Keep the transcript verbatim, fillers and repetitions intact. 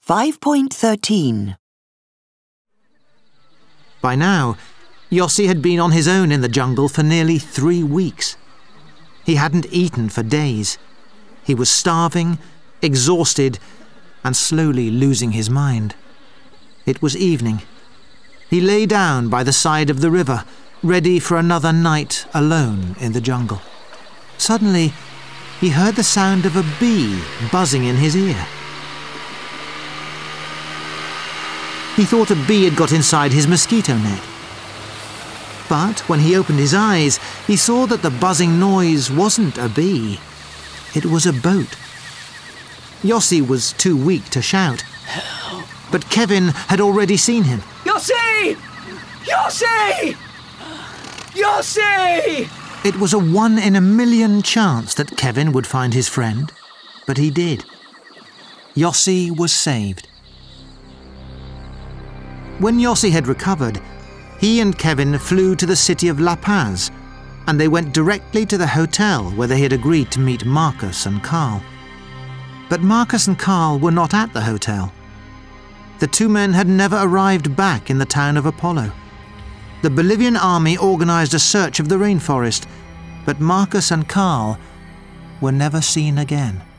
five point thirteen. By now, Yossi had been on his own in the jungle for nearly three weeks. He hadn't eaten for days. He was starving, exhausted, and slowly losing his mind. It was evening. He lay down by the side of the river, ready for another night alone in the jungle. Suddenly, he heard the sound of a bee buzzing in his ear. He thought a bee had got inside his mosquito net. But when he opened his eyes, he saw that the buzzing noise wasn't a bee. It was a boat. Yossi was too weak to shout. But Kevin had already seen him. Yossi! Yossi! Yossi! It was a one in a million chance that Kevin would find his friend, but he did. Yossi was saved. When Yossi had recovered, he and Kevin flew to the city of La Paz, and they went directly to the hotel where they had agreed to meet Marcus and Carl. But Marcus and Carl were not at the hotel. The two men had never arrived back in the town of Apollo. The Bolivian army organized a search of the rainforest, but Marcus and Carl were never seen again.